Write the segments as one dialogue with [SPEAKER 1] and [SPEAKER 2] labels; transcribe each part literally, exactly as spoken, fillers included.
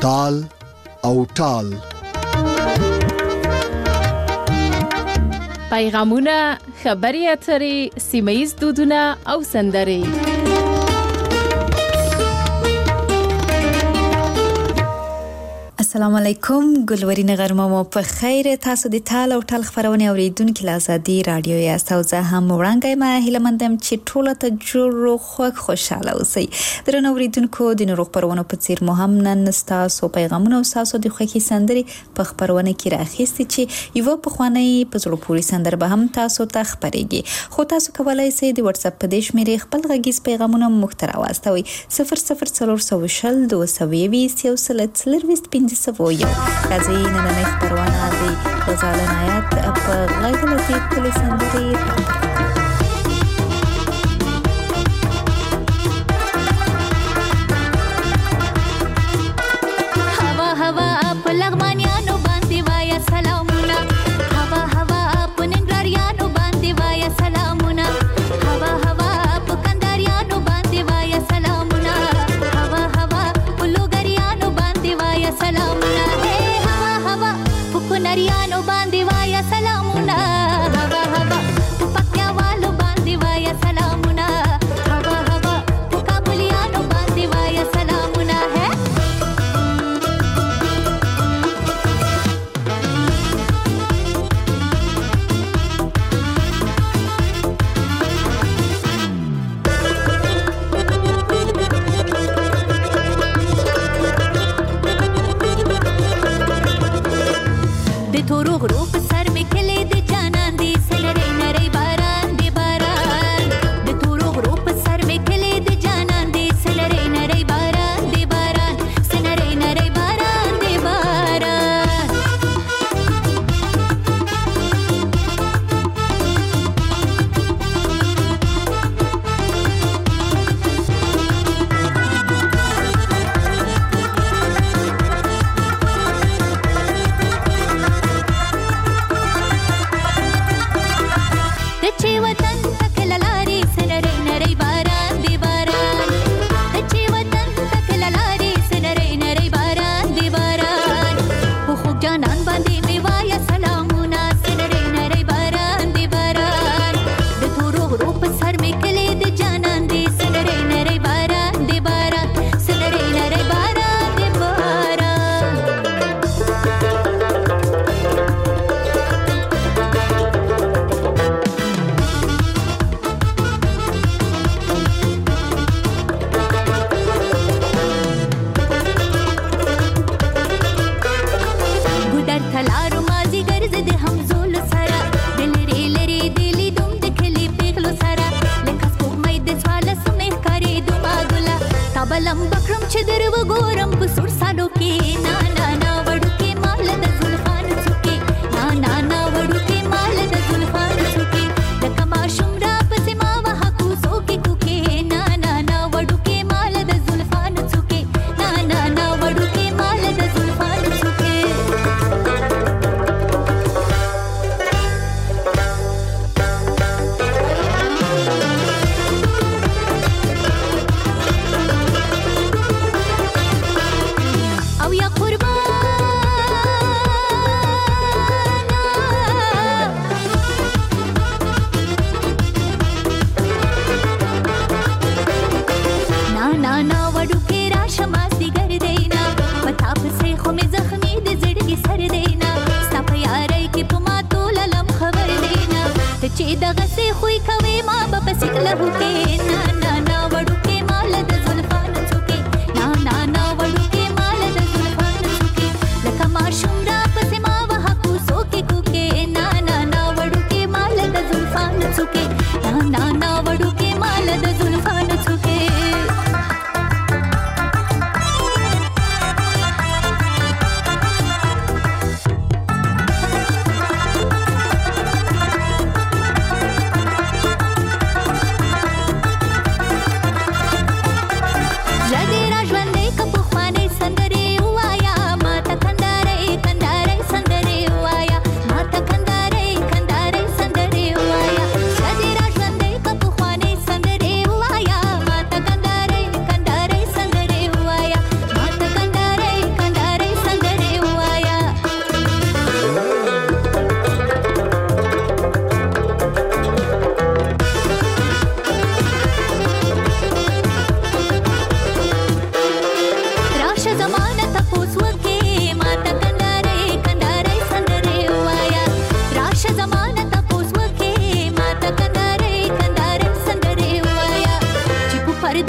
[SPEAKER 1] تال او ټال.
[SPEAKER 2] پیغامونه، خبري اترې، سیمه‌ییز دودونه او سندرې.
[SPEAKER 3] السلام علیکم، ګلورین غرمه مو په خیر. تاسو د تال او ټال خبرونه اوریدونکو له آزادي رادیو یاست او زه هم وړاندې ما هیله مندم چې ټول ته جوړ او خوښ خوشاله اوسئ. درنو اوریدونکو، د نورو خبرونو په څیر مو هم نن تاسو پیغامونه او تاسو د خوښي سندرې په خبرونه کې راخېستي چې یو په خواني په زړه پوری سندر به هم تاسو ته خبرېږي. خو تاسو کولای شئ د واتس اپ په دیش مې خپل غږیز پیغامونه مخترا واستوي صفر صفر څلور سوه شل دوه سوه یویشت یو سل څلرویشت پنځه سوویم. راځي نننۍ خبرونه د غزال عنایت په غږ لطیف کلي سندرې.
[SPEAKER 4] هوا هوا په لغمانیانو باندې وایا سلامونه، هوا هوا په ننګرهاریانو باندې وایا سلامونه، هوا هوا په کندهاریانو باندې وایا سلامونه، هوا هوا په لوګریانو باندې وایا سلامونه، هوا هوا په کونړیانو باندې وایا سلامونه، هوا هوا په پکتیاوالو باندې وایا سلامونه، هوا هوا په کابلیانو باندې وایا سلامونه. د تورو غرو په سر مې کلی د جانان دی سلری نری باران دی باران، د تورو غرو په سر مې کلی د جانان دی سلری نری باران دی باران، سلری نری باران دی باران. چې وطن تک لاري سنري نري باران دی باران، چې وطن تک لاري سنري نري باران دی باران، خو خو جانان باندې می وایا سلامونه سنري نري باران دی باران، د تورو غرو په سر می کلی د جانان دی سنري نري باران دی باران، سنري نري باران دی باران. تلارو مازی ګرځ د همزول سره، د لري لري د لیدوم د کلی پیغلو سره، لکه سپوږمۍ د څوارلس مې ښکارېدو ما ګله، تا به لمبه کړم چې در وګورم په سور سالو کې. نا نا نا وړوکې مال د زلفانو څوکې، نا نا نا وړوکې مال د زلفانو څوکې، لکه ماشوم را پسې ما وهه کوڅو کې کوکې، نا نا نا وړوکې مال د زلفانو څوکې، نا نا نا وړوکې مال د زلفانو څوکې. او یا قربانا نا نا نا وډو کې راشه ماستی ګرځینا، پتا پسې خو مې زخمي د زړګي سر دینا، ستا په یارۍ کې په ما ټوله لم خبر دینا، ته چې دغسې خوی کوې ما به پسې کله هوکې. نا نا نا وډو کې مال د زلفانو څوکې، نا نا نا وډو کې مال د زلفانو څوکې، لکه ماشوم را پسې ما وهه کوڅو کې کوکې، نا نا نا وډو کې مال د زلفانو څوکې، نا نا نا وډو کې مال د زلفانو څوکې.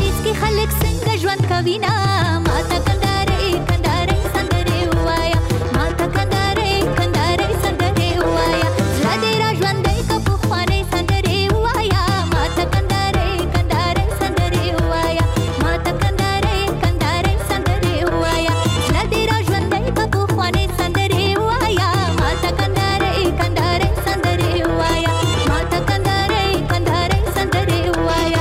[SPEAKER 4] کاریز کې خلک څنګه ژوند کوي نه ماته کندارې کندارې سندرې وایا ماته کندارې کندارې سندرې وایا زړه دې را ژوندۍ که پخوانۍ سندرې وایا ماته کندارې کندارې سندرې وایا ماته کندارې کندارې سندرې وایا زړه دې را ژوندۍ که پخوانۍ سندرې وایا ماته کندارې کندارې سندرې وایا ماته کندارې کندارې سندرې وایا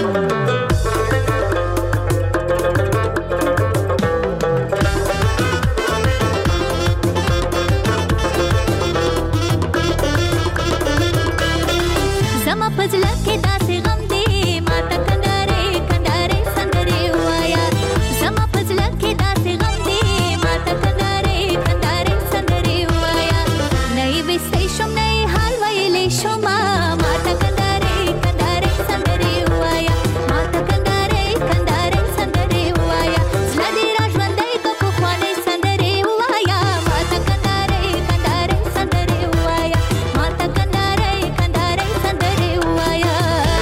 [SPEAKER 4] زما پزړه کې داسې غم دی ماته کندارې کندارې سندرې وایا زما پزړه کې داسې غم دی ماته کندارې کندارې سندرې وایا نه یې ویستی شم نه یې حال ویلی شم ماته کندارې کندارې سندرې وایا ماته کندارې کندارې سندرې وایا زړه دې را ژوندی که پخوانۍ سندرې وایا ماته کندارې کندارې سندرې وایا ماته کندارې کندارې سندرې وایا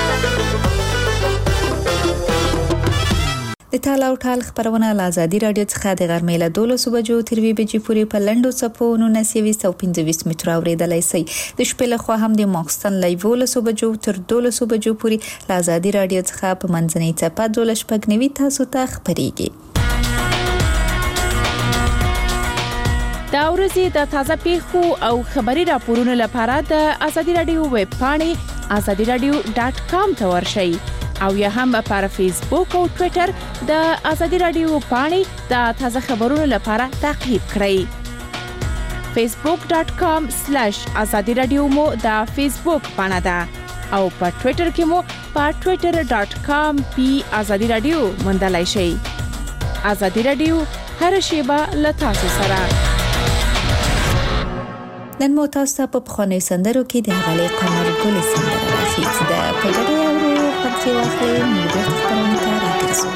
[SPEAKER 3] د تال او ټال خبرونه له ازادي راډیو څخه د غرمې له دولسو بجو تر یوې بجې پورې په لنډو څپو نولس یویشت او پنځه ویشت متره اورېدلی شئ. د شپې لخوا هم د ماخوستن له یولسو بجو تر دولسو بجو پورې له ازادي راډیو څخه په منځنۍ څپه دولس شپږ نوي تاسو ته خپرېږي.
[SPEAKER 2] دا ورځې د تازه پیښو او خبري راپورونو لپاره د ازادي راډیو ویب پاڼې ازادي راډیو ډاټ کام ته ورشئ او یا هم پر فیسبوک او ټوئیټر د ازادي راډیو پاڼې د تازه خبرونو لپاره تعقیب کړئ. فیسبوک ډاټ کام سلیش ازادي راډیو مو د فیسبوک پاڼه ده او په ټوئیټر کې مو په ټوئیټر ډاټ کام پی ازادي راډیو موندلای شئ. ازادي راډیو هر شیبه له تاسو سره.
[SPEAKER 3] نن مو تاسو ته په پخوانیو سندرو کې د هغه قمر ګل سندره راځي چې د پګړې او خپل واخلې موږ د خپلو ته راځو.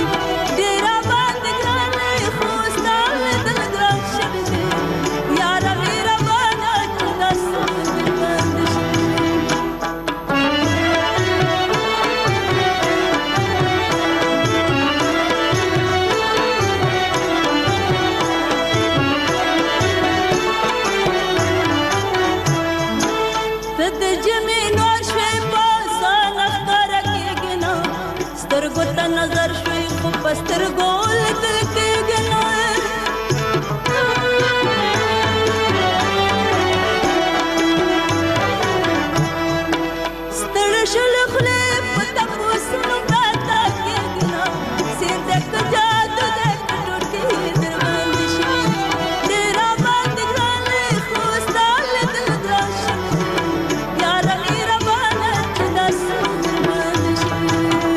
[SPEAKER 5] Yara ته نظر شوي خو په سترګو لیدل کېږي نه ستړې شولې خولې په تپوسونو پراته کېږي نه سیر دی که جادو دی که ټوټې درباندې شوي ډېر راباندې ګران دی خو ستا لیدل ګران شوي یاره مهربانه چې داسې درباندې شوي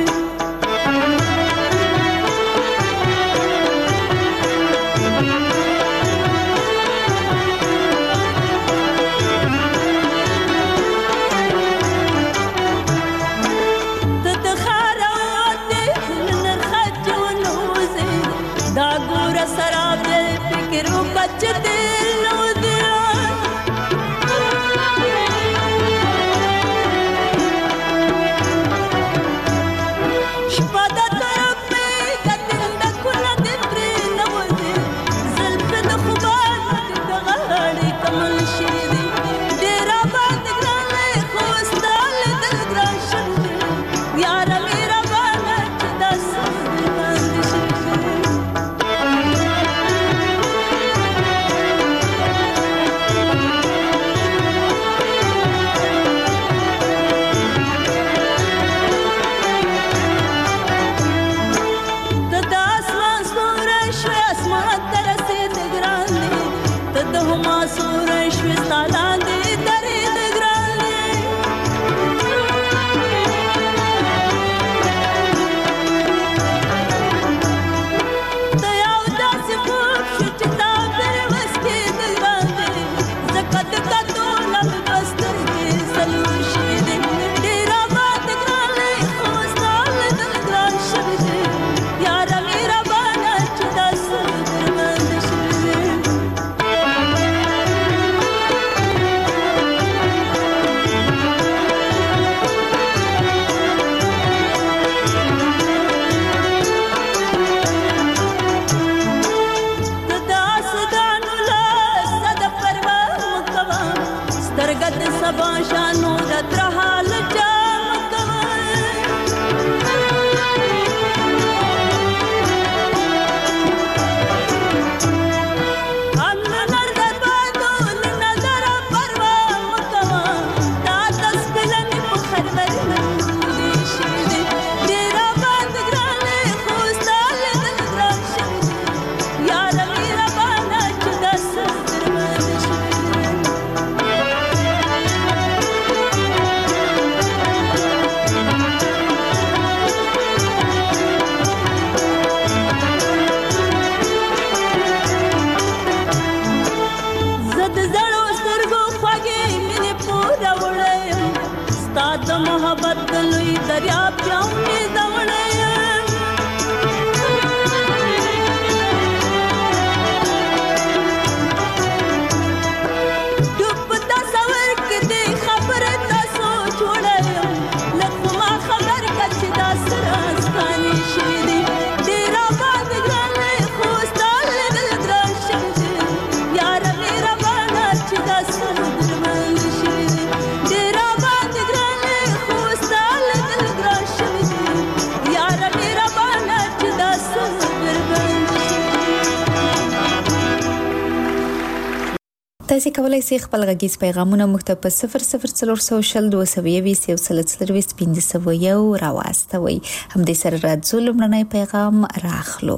[SPEAKER 3] تاسو کولای شئ خپل غږیز پیغامونه موږ ته په صفر صفر څلور سوه شل دوه سوه یوویشت یو سل څلرویشت پنځه سوه یو راواستوئ. همدې سره راځو لومړنی پیغام راخلو.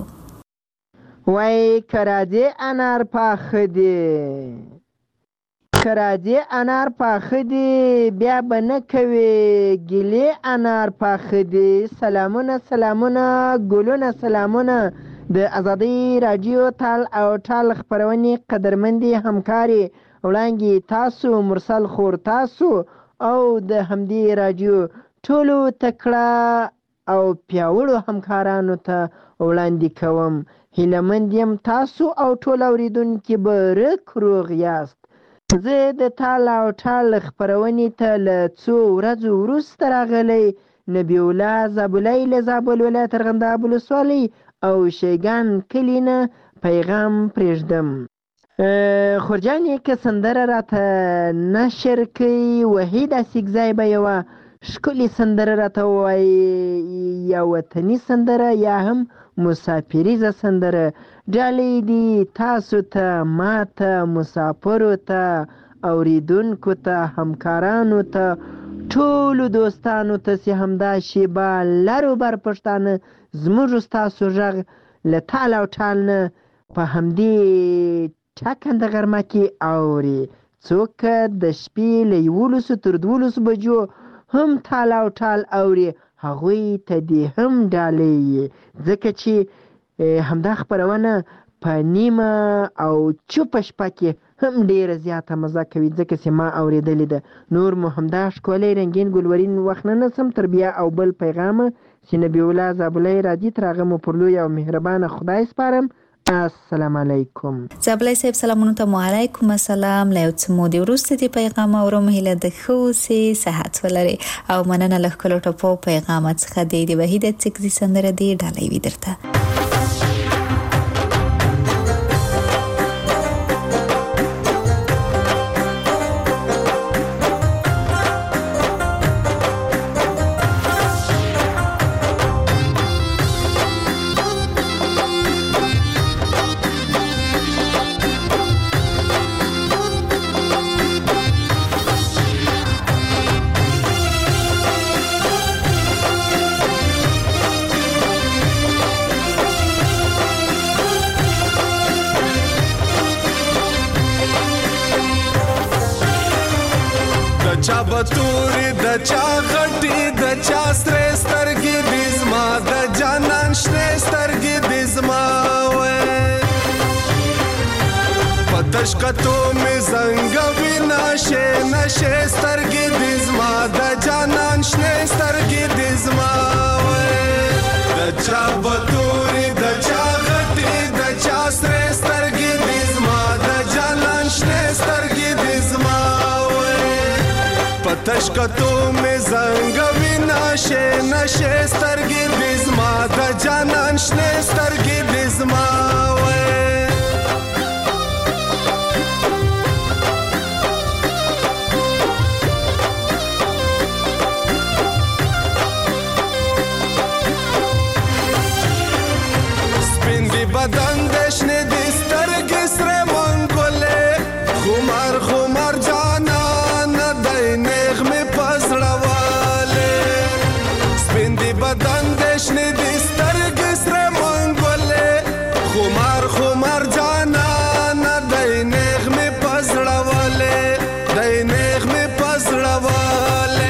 [SPEAKER 6] وای کراځي انار پاخه دي کراځي انار پاخه دي بیا به نه کوي ګیلې انار پاخه دي. سلامونه سلامونه ګلونه سلامونه د ازادي رادیو تال او ټال خبرونې قدرمندي همکاري وړاندې تاسو مرسل خور تاسو او د همدې رادیو ټولو تکړه او پیاوړو همکارانو ته وړاندې کوم. هیلهمند یم تاسو او ټول اوریدونکي به رک روغ یاست. زه د تال او ټال خبرونې ته له څو ورځو وروسته راغلی نبی الله زابلی له زابل ولایت ارغنداب ولسوالۍ او شیګان کلي نه پیغام پرېږدم. خورجانې که سندره راته نشر کوي وحید اسیګزی به یوه ښکلې سندره راته ووایي، یا وطني سندره یا هم مسافریزه سندره. ډالۍ دي تاسو ته، ما ته، مسافرو ته، اوریدونکو ته، همکارانو ته، ټولو دوستانو ته چې همدا شیبه لر و بر پښتانه زموږ ستاسو غږ له تال او ټال نه په همدې ټاکنده غرمه کې اوري. څوک د شپې له یولسو تر دولسو بجو هم تال او ټال اوري، هغوی ته دې هم ډالۍ، ځکه چې همدا خپرونه په نیمه او چوپه شپه کې هم ډېره زیاته مزه کوي، ځکه چې ما اورېدلې ده. نور مو همدا ښکلی رنګین ګلورین وخت نه نسم تر بیا او بل پیغامه چې نبی الله زابلی راځي، تر هغه مو پر لوی او مهربانه خدای سپارم. السلام علیکم.
[SPEAKER 3] زابلی صاحب سلامونو ته مو علیکم السلام. له یو څه مودې وروسته دې پیغام اورم، هیله د ښه اوسې، صحت ولرې او مننه له ښکلو ټپو پیغامه څخه دی. د وحیده څکزي سندره دې ډالۍ وي درته.
[SPEAKER 7] چا بطوری د چا غټی د چا سره سترګې د زما د جانان شنه سترګې د زما وې پتش کتو می زنګ وینا شه نشه سترګې د زما د جانان شنه سترګې د زما وې د چا بطوری د چا غټی د چا سره سترګې د زما د جانان شنه سترګې د زما پتش کتو می زنګ وینا شه نشه سترګې د زما د جانان شنه سترګې د زما وې سپین دی بدن د شنه د سترګې سره منګولې خمار خمار جانا بدن دشنه دی سترګې سره منګولې خمار خمار جانا نه دی نغمې پزړولې دی نغمې پزړولې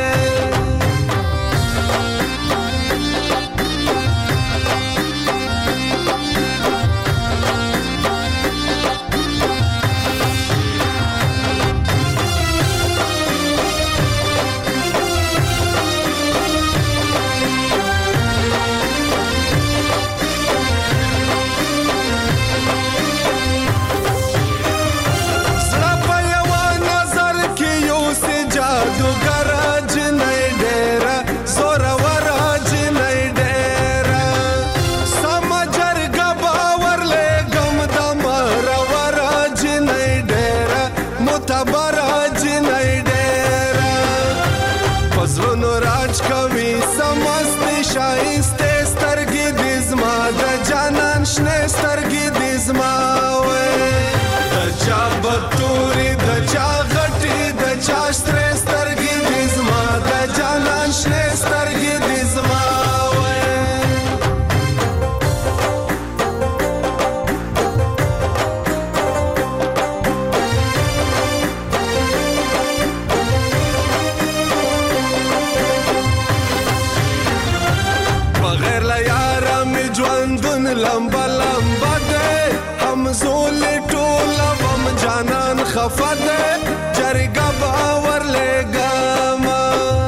[SPEAKER 7] لمبا لمبا دے ہم زول ٹولا وم جانان خفا دے جرگا باور لے گاما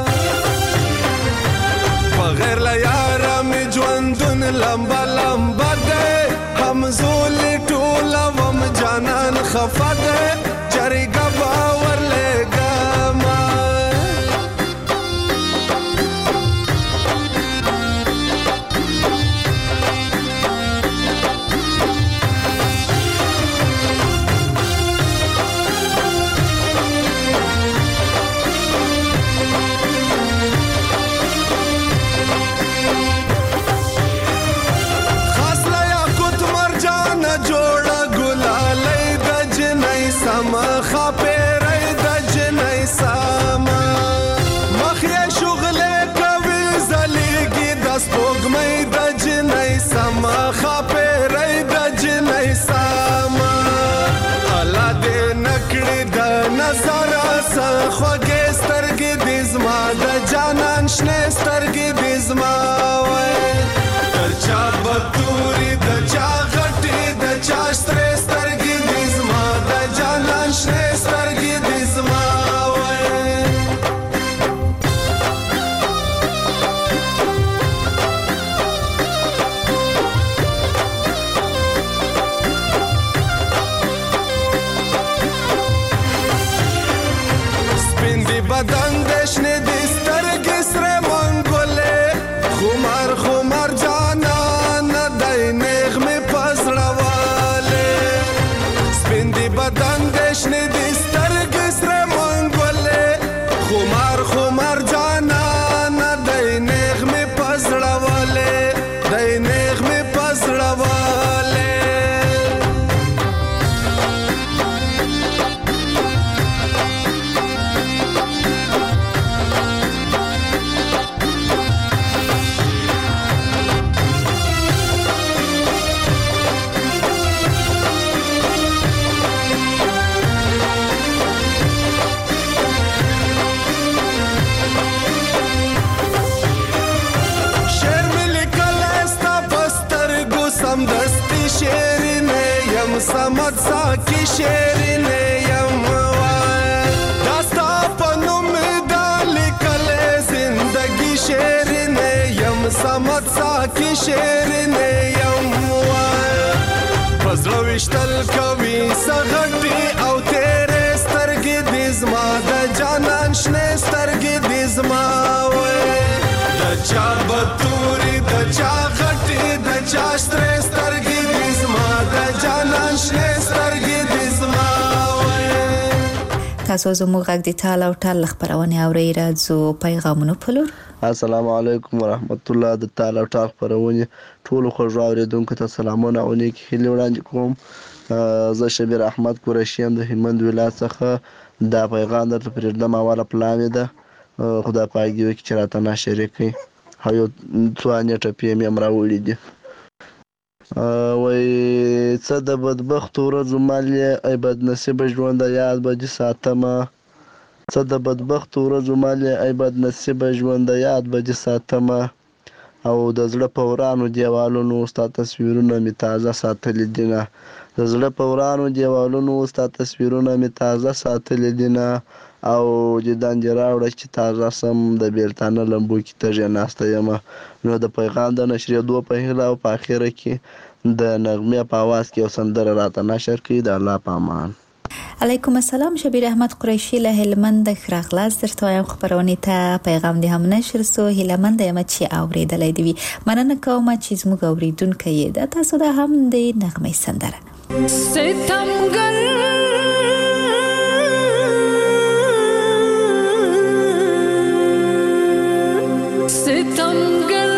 [SPEAKER 7] بغیر لیارا می جواندن لمبا لمبا دے ہم زول ٹولا وم جانان خفا دے جرگا باور لے گاما څه خوږې سترګې دې زما د جانان شنې سترګې دې زما وای د چا بتوري د چا غټې د چا سترې سترګې دې زما د جانان شنې سترګې دې زما بدن دشنه دې سترګې سره منګولې خمار خمار جانان دای نغمه پزړواله سپین دې بدن دشنه دې سترګې سره منګولې خمار خمار جانان دای نغمه پزړواله دای نغمه پزړواله سمت ساکی شیرینه یم وای داستا پنوم دالی کل زندگی شیرینه یم سمت ساکی شیرینه یم وای پزړه وشتل کوي سغټي او تیرې سترګې دې زما د جانان شنې سترګې دې زما وای د چا بتوري د چا غټي د چا سترې سترګې دې زما د جانان شنې سترګې دې زما وای
[SPEAKER 3] تاسو زموږ غږ د ټال او ټال خبرونه اورئ راځو پیغامونه پلور
[SPEAKER 8] السلام علیکم ورحمت الله د ټال او ټال خبرونه ټول خوږ اوریدونکو ته سلامونه او نیک هیله وړاندې کوم زه شبیر احمد قریشی هم د هلمند ولایت څخه دا پیغام درته پرېږدم اوله پلان ده خدای پاک دې وکړي چې راته نشر کړي هیو څو نیټه پی ام هم راوړي دي وای څه د بدبخت ورځو مال ای بد نصیب ژوند یاد به دي ساتمه څه د بدبخت ورځو مال ای بد نصیب ژوند یاد به دي ساتمه او د زړه په ورانو دیوالونو ستا تصویرونه می تازه ساتلي دینه د زړه په ورانو دیوالونو ستا تصویرونه می تازه ساتلي دینه او جدان دی راوړه چې تازه سم د بیلتانه لمبو کې تږې ناسته یم نو د پیغام د نشرېدو په هیله او په اخره کې د نغمې په اواز کې یو سندره راته نشر کړي د الله په امان
[SPEAKER 3] علیکم السلام شبیر احمد قریشی له هلمند خراغلاس درته وایم خبرونه ته پیغام دې هم نشر سو هلمند یم چې اوریدلې دی مننه کوم چې زموږ اوریدونکو یې د تاسو د هم د نغمې سندره
[SPEAKER 5] ستمګر ستمګر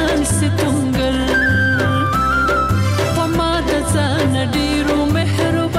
[SPEAKER 5] ستمګر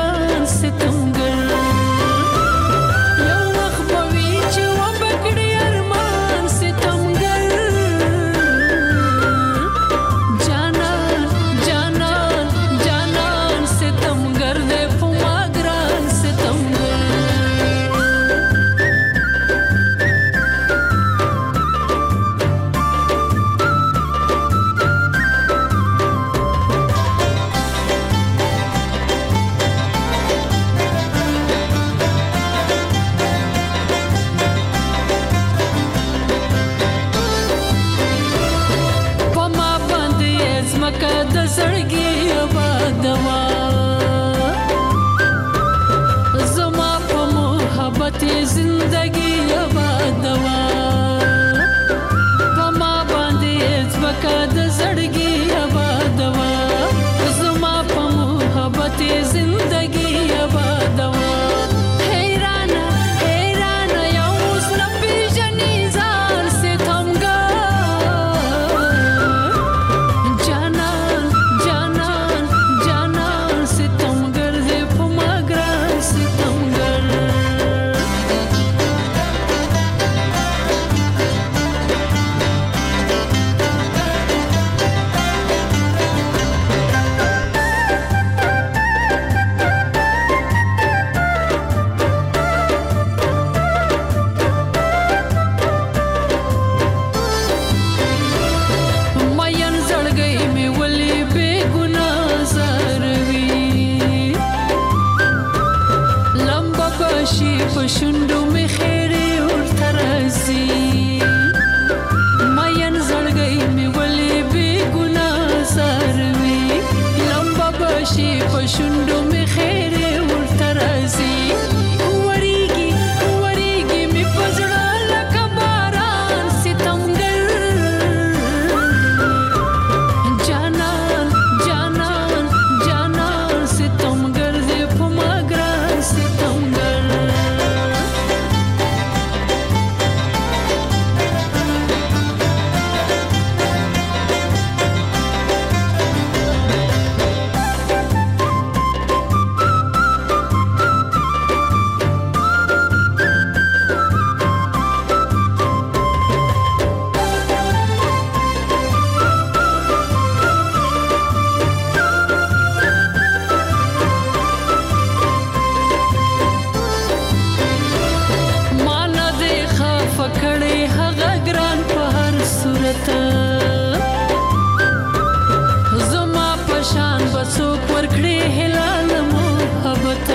[SPEAKER 9] راشي په شونډو مې خیر ورته راځي وریږي وریږي مې په زړه لکه باران ستمګر جانان جانان جانان ستمګر دې په ما ګران ستمګر زما پشان بسوک ورکړي هلال محبت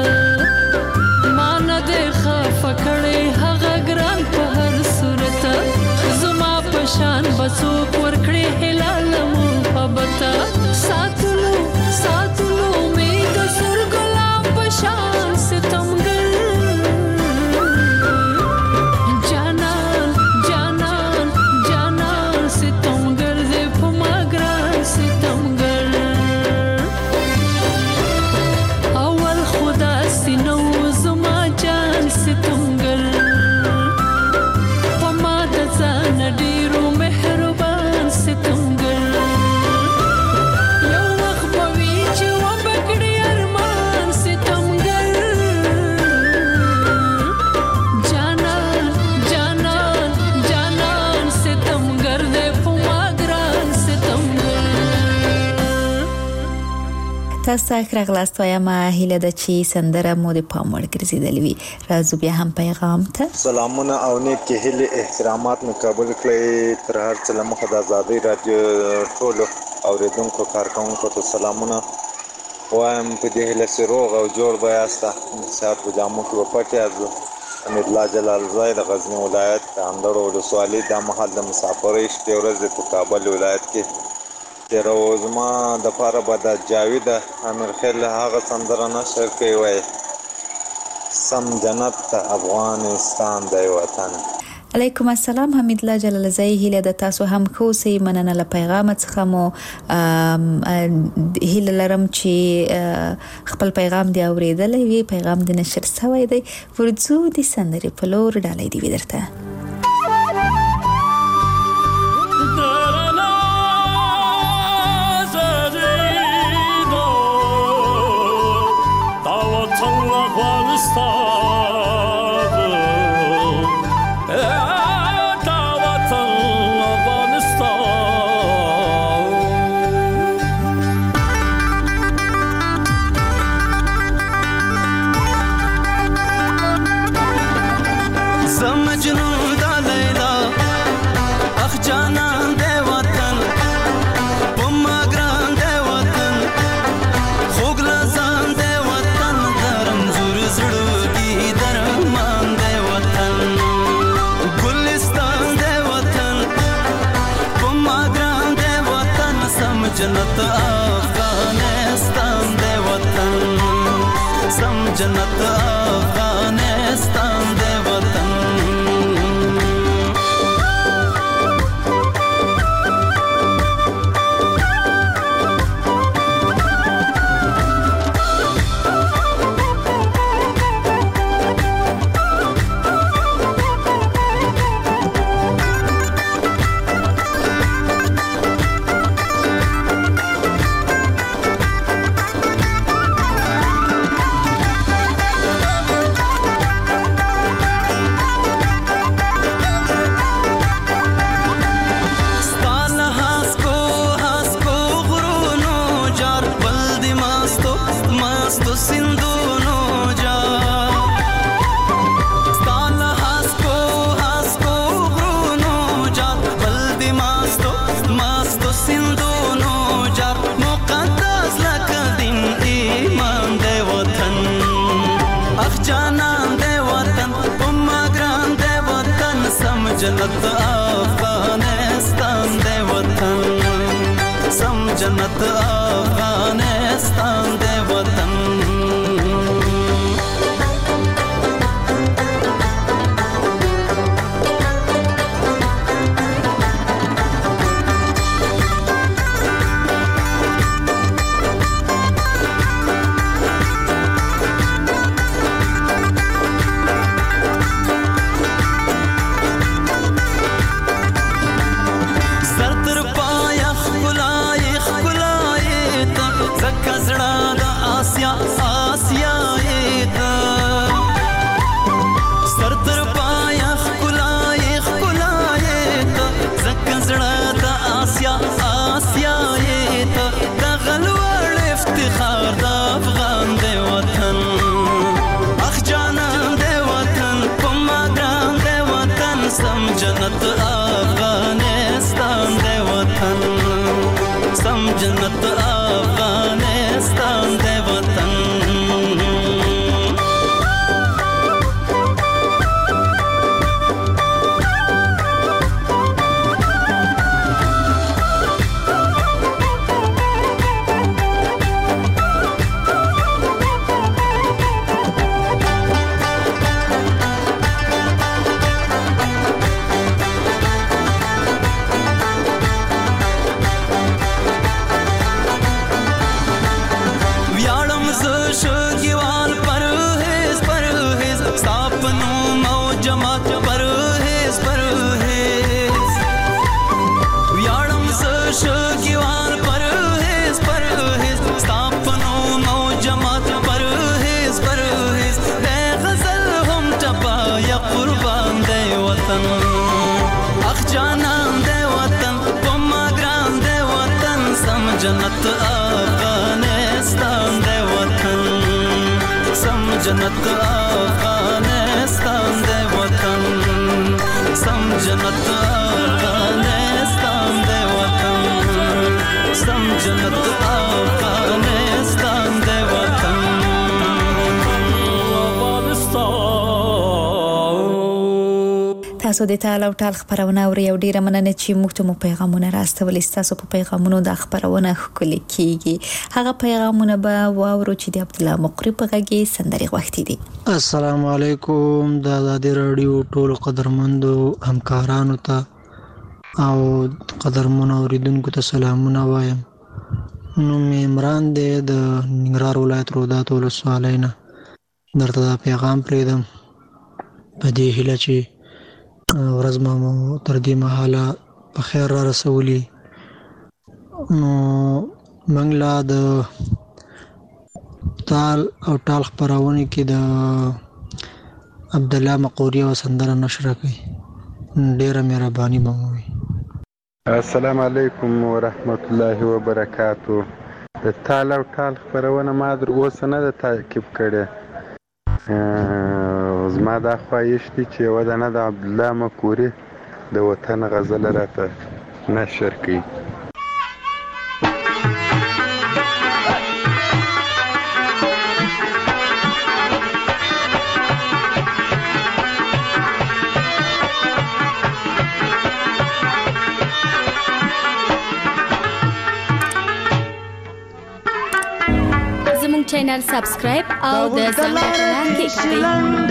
[SPEAKER 9] مان دې خفه کړي هغه ګران په هر صورت زما پشان بسوک ورکړي هلال محبت ساتلو ساتلو مې د سر ګلاب پشان ستمګر
[SPEAKER 3] تاسو ته راغلاست وایم هیله ده چې سندره مو د پام وړ ګرځېدلې وي راځو بیا هم پیغام ته
[SPEAKER 10] سلامونه او نیک هیله احترامات مې قبول کړئ تر هر څه له مخه د ازادۍ راډیو ټولو اوریدونکو کارکوونکو ته سلامونه وایم په دې هیله چې روغ او جوړ به یاست د صحت په جامو کې به پټ یاست حمید الله جلال زای د غزني ولایت د اندړو ولسوالۍ دا مهال د مسافرۍ شپې ورځې په کابل ولایت کې تیره زما دپاره به د جاوید امیر خیل هغه سندره نشر کوي وایي سم جنت د افغانستان دی وطن
[SPEAKER 3] علیکم السلام حمید الله جلال زای هیله د تاسو هم کوسي مننه له پیغام څخه مو هیله لرم چې خپل پیغام دی اوریدلې وي پیغام د نشر شوی دی ورځو د سندرې په لور ډالۍ دی ودرته
[SPEAKER 11] جنت افغانستان دے وطن سم جنت افغانستان دے وطن जन्नत अफगानिस्तान दे वतन सम जन्नत अफगानिस्तान زړه د آسیا آسیا ایتا سر تر پایا خلای خلای ایتا زکه زړه د آسیا آسیا ایتا د غلوړ افتخار د افغان دی وطن اخ جانان دی وطن پما ګران دی وطن سم جنت افغانستان دی وطن سم جنت افغانستان دی وطن اخ جانان دی وطن پما ګران دی وطن سم جنت افغانستان دی وطن سم جنت افغانستان دی وطن سم جنت افغانستان دی وطن سم جنت افغانستان دی وطن
[SPEAKER 3] تاسو د تعال او ټال خبرونه اوري او ډیره مننه چې موږ ته مو پیغامونه راستول تاسو په پیغامونو د خبرونه خولي کیږي هغه پیغامونه به واورو چې د عبد الله مقری په غږی سندري وختي دي.
[SPEAKER 12] السلام علیکم د آزادي رادیو ټول قدرمندو همکارانو ته او قدرمنو اوریدونکو ته سلامونه وایم. نو عمران دی د ننګرهار ولایت رودات ولسوالینا درته پیغام پریدم په دې هیله چې ورځ مو تر دې مهاله په خیر را رسولي. نو منګلا د تال او ټال خبرونه کې د عبد الله مقری او سندره نشر کوي. ډیره مهرباني به مو وي.
[SPEAKER 13] السلام علیکم ورحمت الله وبرکاتو. د تال او ټال خبرونه ما در اوس نه د تعقیب کړي. زما دا خواهش دی چې یوه دانه د عبدالله مقری د وطن غزل راته نشر کړي.
[SPEAKER 4] زموږ چینل سبسکرایب او د زنګ کې کړئ.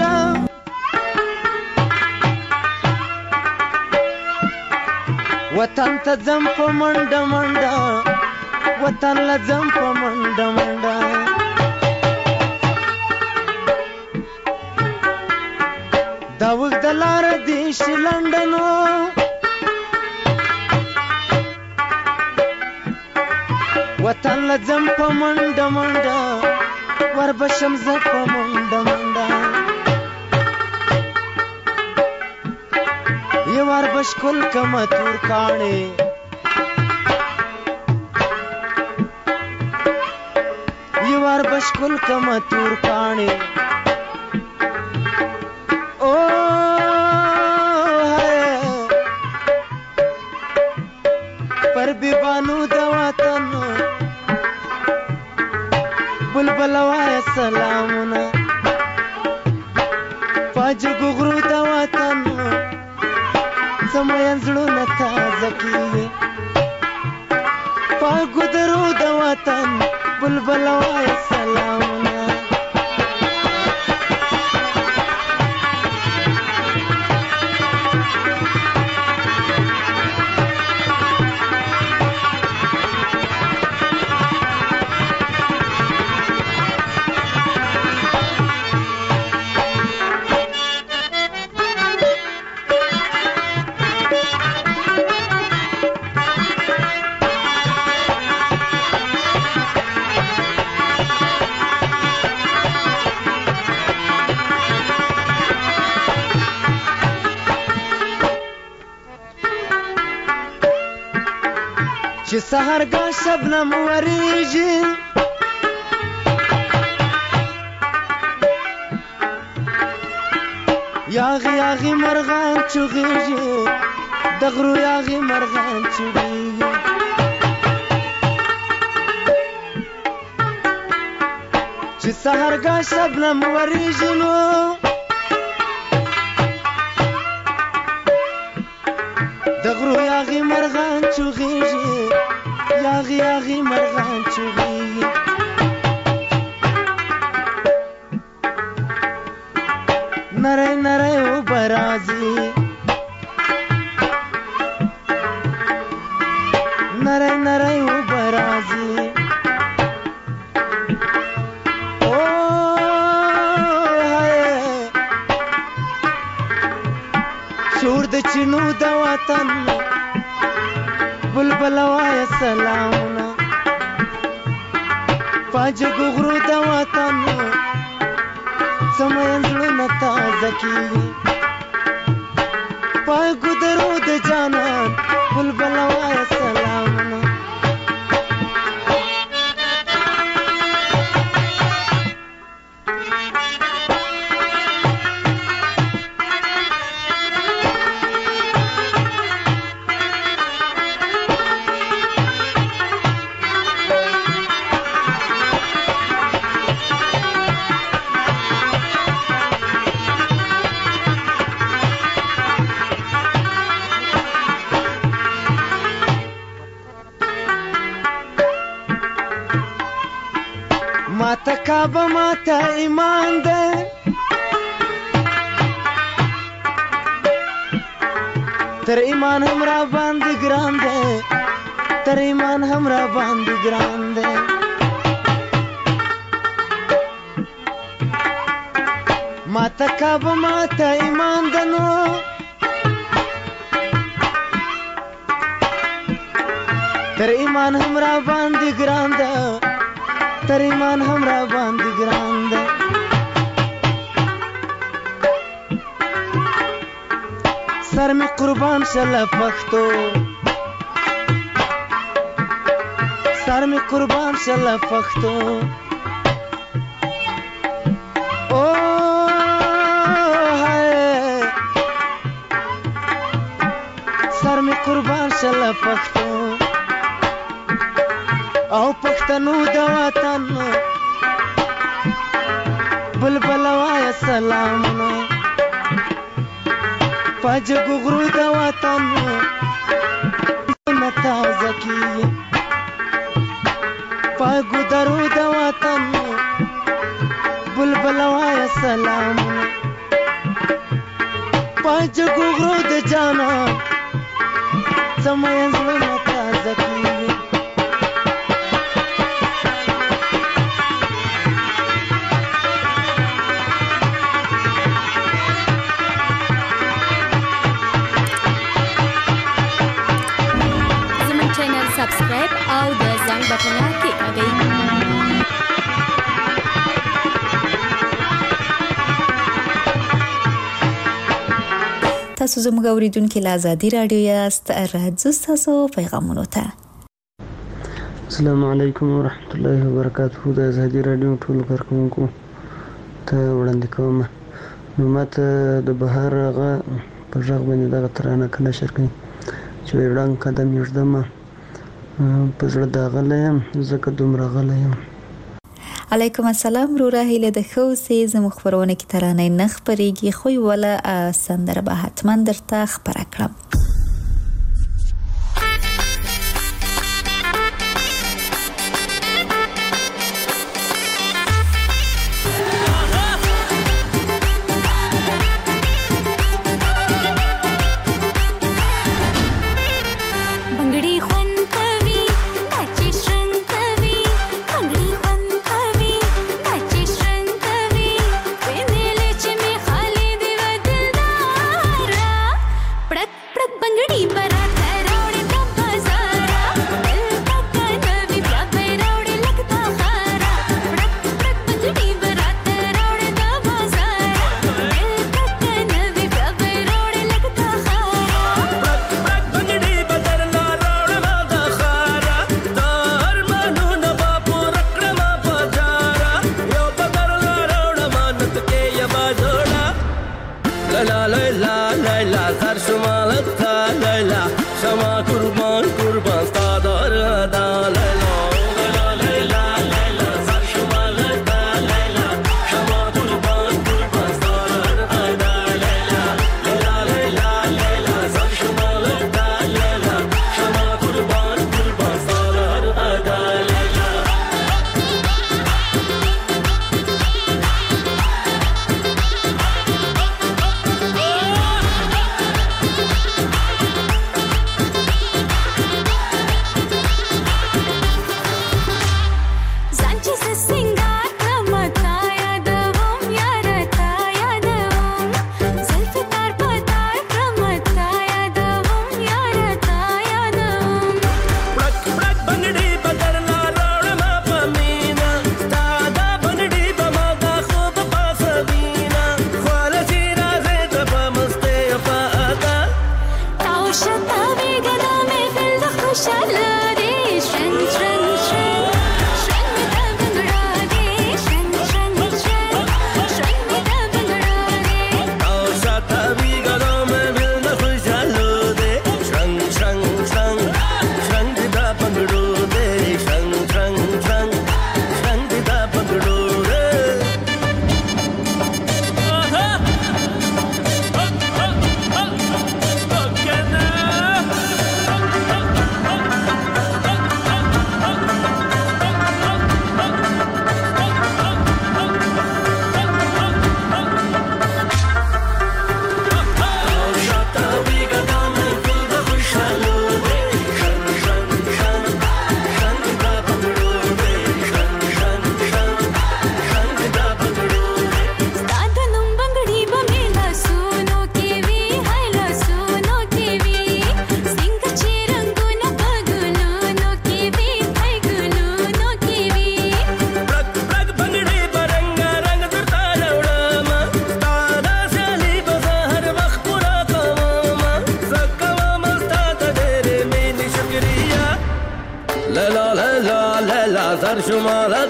[SPEAKER 6] وطن ته ځم په منډه منډه وطن له ځم په منډه منډه دا اوږده لاره دې شي لنډنو وطن له ځم په منډه منډه وربشم زه په منډه منډه یوار بشکل کما تور کاڼې یوار بشکل کما تور کاڼې او پر بیبانو د وطن بلبل وای سلامونه پاجګو غرو د وطن سمين زړونه تازه کیږي پاګو درو د وطن بلبل وای سلامونه سحرګاه شبنم وریږي یاغي یاغي مرغان چغېږي د غرو یاغي مرغان چغېږي چې سحرګاه شبنم وریږي نو د غرو یاغي مرغان چغېږي یاغي یاغي مرغان چغېږي نری نری اوبه راځي نری نری اوبه راځي او شور د چینو د وطن بلبل وای سلامونه پاجګو غرو د وطن سمین زړونه تازه کیږي پای ګودرو د جانان بلبل وای سلامونه ماته کعبه ماته ایمان ده تر ایمان هم را باندې ګران ده تر ایمان هم را باندې ګران ده ماته کعبه ماته ایمان ده نو تر ایمان هم را باندې ګران ده تر ایمان هم را باندې ګران ده سر می قربان شله پښتو سر می قربان شله پښتو او هاي سر می قربان شله پښتو او پښتنو د وطن بلبل وای سلامونه پاجګو غرو د وطن نه تازه کیږي پاګو درو د وطن بلبل وای سلامونه پاجګو غرو د جانا سمین زړونه تازه کیږي
[SPEAKER 14] سبسکرایب او د زنګ بټن کلیک کړئ.
[SPEAKER 3] تاسو زموږ اوریدونکو له ازادي رادیو یاست. راځو تاسو پیغامونو ته.
[SPEAKER 12] السلام علیکم ورحمت الله وبرکاته. د ازادي رادیو ټول کارکونکو ته وړاندې کوم نو ماته د بهار هغه په ژغ باندې دغه ترانه کنه شرکې چې وړاندې قدم یوځدم په زړه داغلی یم ځکه دومره غلی یم.
[SPEAKER 3] علیکم السلام روره هیله د ښه اوسې. زموږ خپرونه کې ترانې نه خپرېږي خو یوله سندره به حتما درته خپره کړم.
[SPEAKER 4] Prat, prat.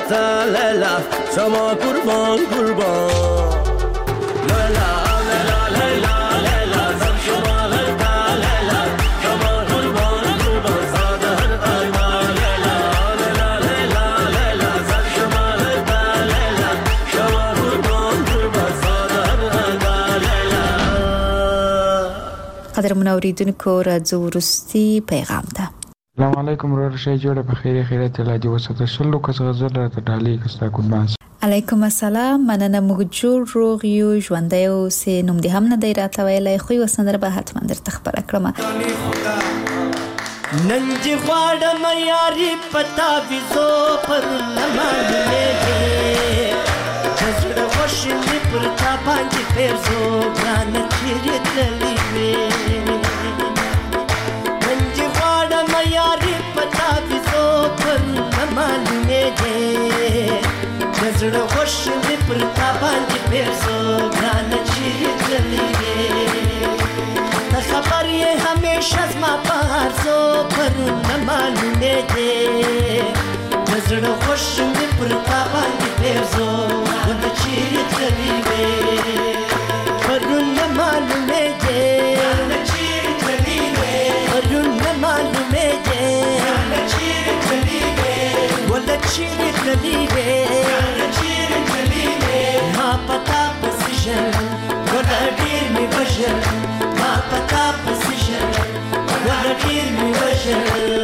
[SPEAKER 15] تا لیلا شما قربان قربان لیلا لیلا لیلا لیلا زن شما لیلا لیلا شما قربان قربان ساده هر آیما لیلا لیلا لیلا لیلا زن شما لیلا لیلا شما قربان قربان ساده هر آیما لیلا.
[SPEAKER 3] قدرمن اوریدونکو راځو وروستي پیغام ته.
[SPEAKER 16] السلام علیکم ورور شي جوړه په خیره خیره ته دی وسته شلو کس غزل را ته ډالې کستا قربان.
[SPEAKER 3] علیکم السلام مننه موږ جوړ روغ یو ژوندۍ اوسې نوم دې هم نه دی راته ویلی خو یوه سندره به حتما درته خپره کړم.
[SPEAKER 11] نن چې غواړم یاري پتا ویزو پرونه معلومېږي چې زړه خوښي مې پر تا باندې پېرزو ګرانه چیرې تللې وې نن چې غواړم یاري پتا ویزو پرونه معلومېږي چې زړه خوښي مې پر تا باندې پېرزو ګرانه چیرې تللې وې خبر یې همیشه زما په هرڅو پرونه معلومېږي زړه خوښ مې پر تا باندې پېرزو ونه چیرې تللې وې پرونه معلومېږي ونه چیرې تللې وې پرونه معلومېږي ونه چیرې تللې وې ونه چیرې تللې وې ونه چیرې تللې وې ما پتا پسې ژړل ونه ډېر مې وژړل ما پتا پسې ژړل ونه ډېر مې وژړل.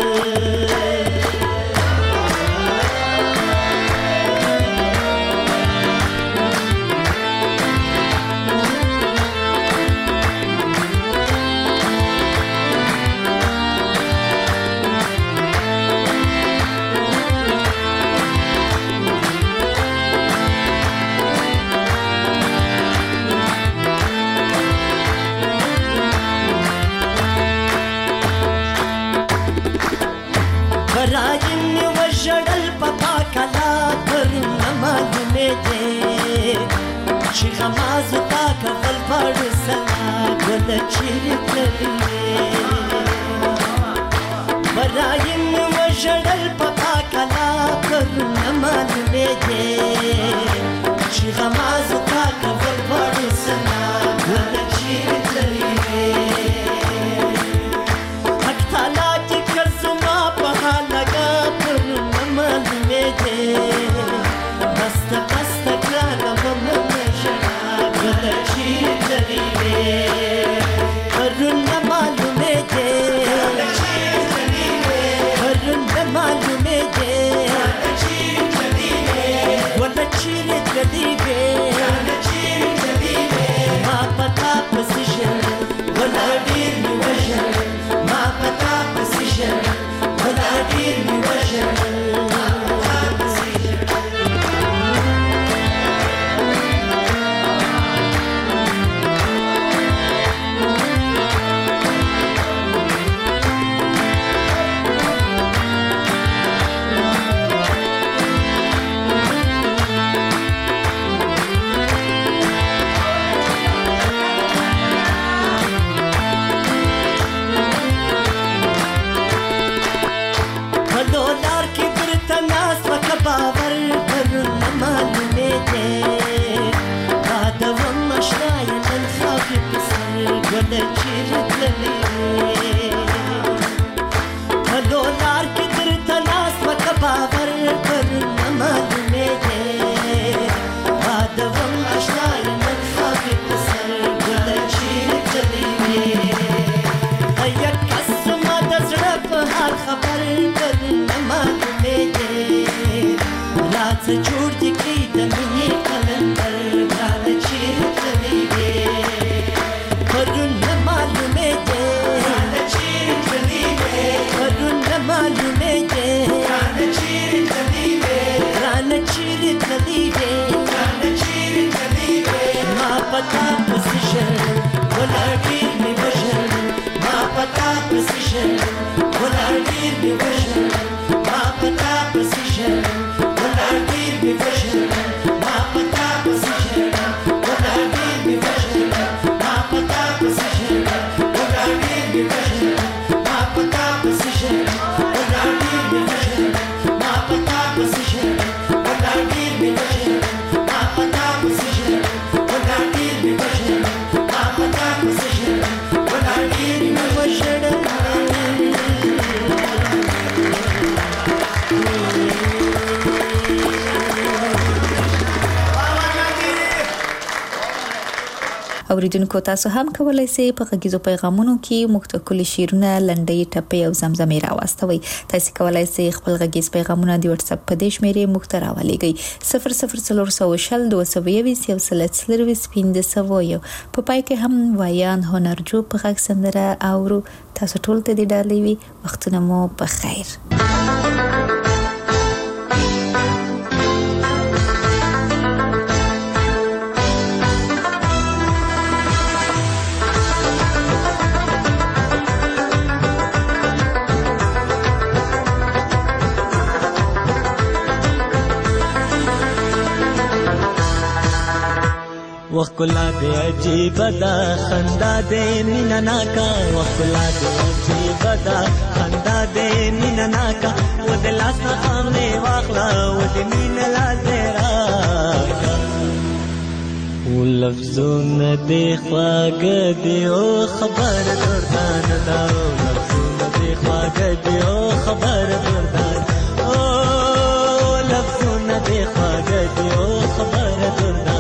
[SPEAKER 11] راجم وژړل په پاکلا پرونه معلومېږي چې غمازو تا کفل پاړو سلا ګله چیرې تللې وې راجم وژړل په پاکلا پرونه معلومېږي چې غمازو تا کفل پاړو سلا ګله چیرې تللې وې بسته بسته ګرانه ومه ژړا ګله چیرې تللې وې پرونه معلومېږي ګله چیرې تللې وې پرونه معلومېږي ګله چیرې تللې وې ګله چیرې تللې وې ګله چیرې تللې وې ما پتا پسې ژړل ګله ډېر مې وژړل ما پتا پسې ژړل ګله ډېر مې وژړل. جوړ دي کړي د مینې قلندر ګرانه چیرې تللې وې پرونه معلومېږي ګرانه چیرې تللې وې پرونه معلومېږي ګرانه چیرې تللې وې ګرانه چیرې تللې وې ګرانه چیرې تللې وې ما پتا پسې ژړل ګله ډېر مې وژړل ما پتا پسې ژړل ګله ډېر مې وژړل ما پتا پسې ژړل me vajna ma pata pasijna wala me vajna ma pata pasijna wala me vajna ma pata pasijna wala me vajna ma pata pasijna wala
[SPEAKER 3] اوریدونکو تاسو هم کولای شئ په غږیزو پیغامونو کې موږ ته کلی شیرونه لنډۍ ټپې او زمزمې راوستوي. تاسو کولای شئ خپل غږیز پیغامونه د واتس اپ په دې شمیرې موږ ته راولېږئ صفر صفر څلور سوه شل دوه سوه یویشت یو سل څلرویشت پنځه سوه یو. په پای کې هم وایان هنرجو په غږ سندره اورو. تاسو ټول ته د ډالۍ وي. وختونه مو په خیر.
[SPEAKER 17] وخلا دے عجیب دا خندا دے مینا ناکا وخلا دے عجیب دا خندا دے مینا ناکا و دل اسنا خامنے واخلا و دل مینا لازرا و لفظون دے خواگ دے او خبر دردان دا و لفظون دے خواگ دے او خبر دردان او لفظون دے خواگ دے او خبر دردان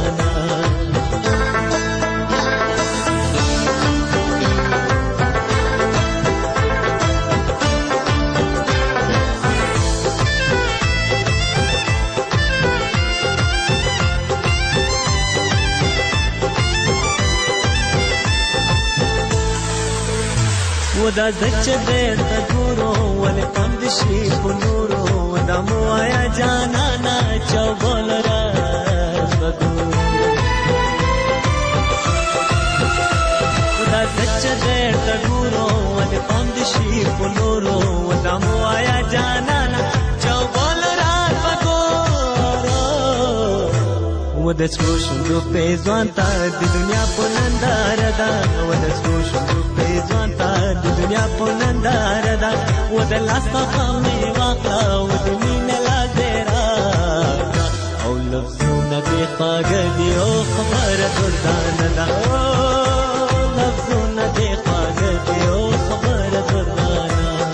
[SPEAKER 17] ودا زچ دیر تګورو ولې پند شي پنورو ودا مو آیا جانا نا چوبل را بدو ودا زچ دیر تګورو ولې پند شي پنورو ودا مو آیا جانا نا چوبل را بدو ودا څو شندو په ځوان تا د دنیا په نندار دا ودا څو شندو په ځوان تا د دنیا په نندار دا ودا لاس خامې واقع ود مين لازرا او لفظونه دې خواږ دي او خبر دردان دا لفظونه دې خواږ دي او خبر دردان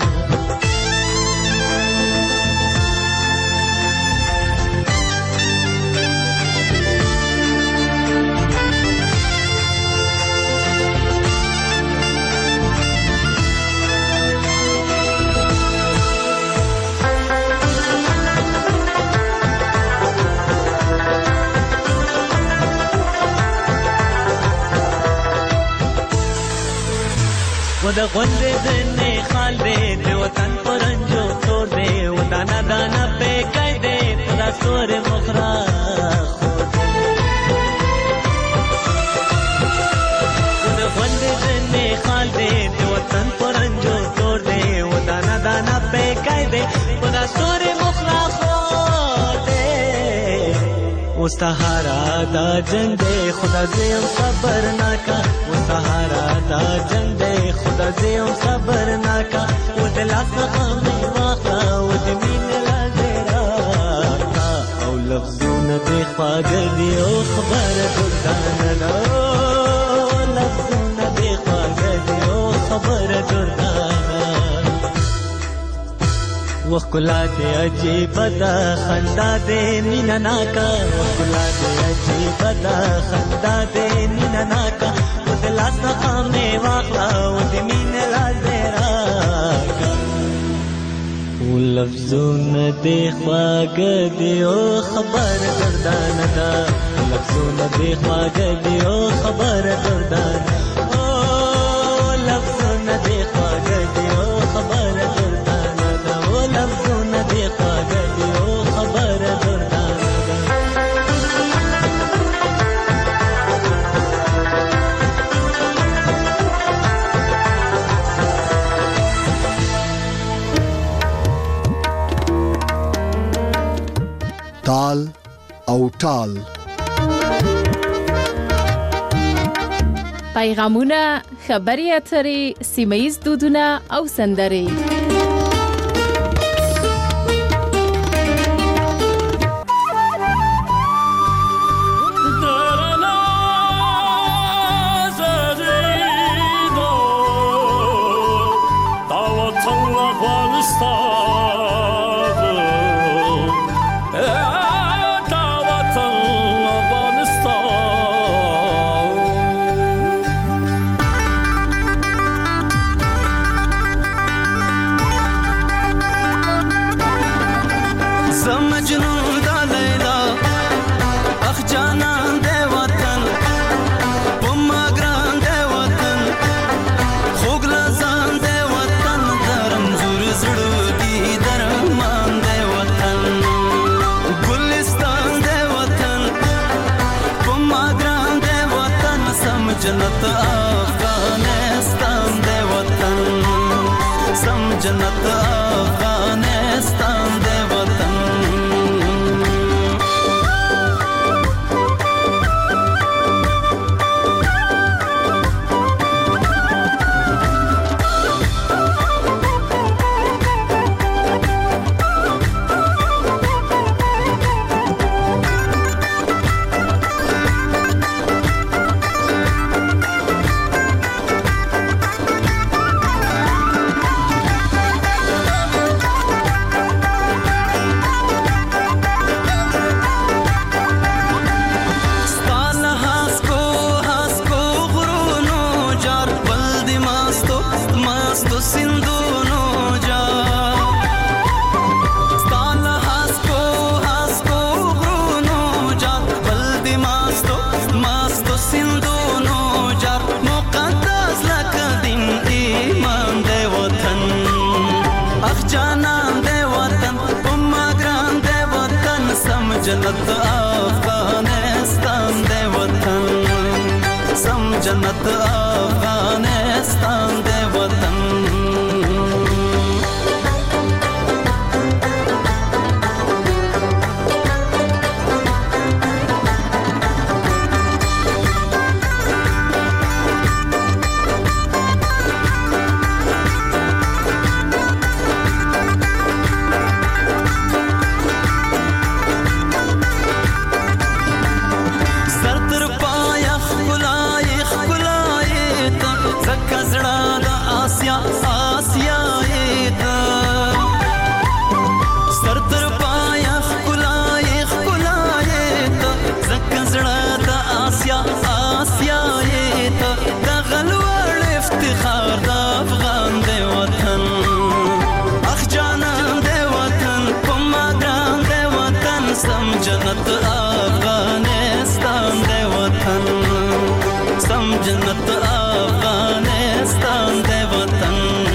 [SPEAKER 17] ودا غوندې دنه خال دې د وطن پرنجو تور دې ودانا دانا په کای دې خدا سور مخرا ودا غوندې دنه خال دې د وطن پرنجو تور دې ودانا دانا په کای دې خدا سور مخرا خو دې مستحارا دا جنگ دې خدا دې صبر ناکا مستحارا دا جنگ دې خدا دې صبر ناکا و دل اسخامې واخا و دې مين لازرا او لفظونه دې خواږ دي او خبر دردان لا لفظونه دې خواږ دي او خبر دردان وخلا دې عجیب دا خندا دې مینا ناکا وخلا دې عجیب دا خندا دې مینا ناکا و دل اسخامې واخا و دې مين لازرا و لفظونه دې خواږ دي او خبر دردان دا لفظونه دې خواږ دي او خبر دردان او لفظونه دې خواږ دي او خبر دردان دا او لفظونه دې خواږ دي او خبر دردان
[SPEAKER 1] تال او ټال
[SPEAKER 2] پیغامونه خبري اترې سیمایي دودونه او سندرې
[SPEAKER 11] جنت افغانستان دی وطن سم جنت افغانستان دی وطن جنت افغانستان دی وطن سم جنت افغانستان دی وطن جنت افغانستان دی وطن سم جنت افغانستان دی وطن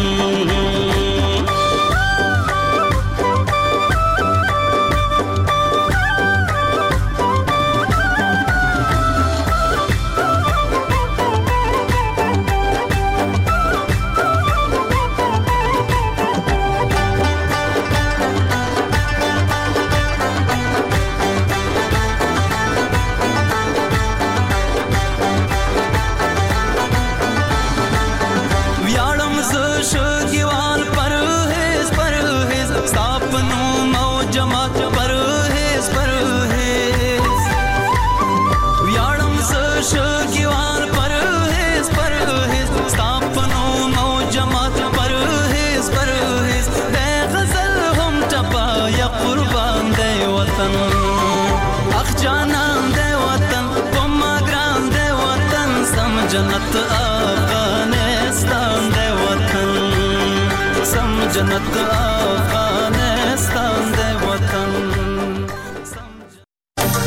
[SPEAKER 11] جنت افغانستان دی وطن سم جنت افغانستان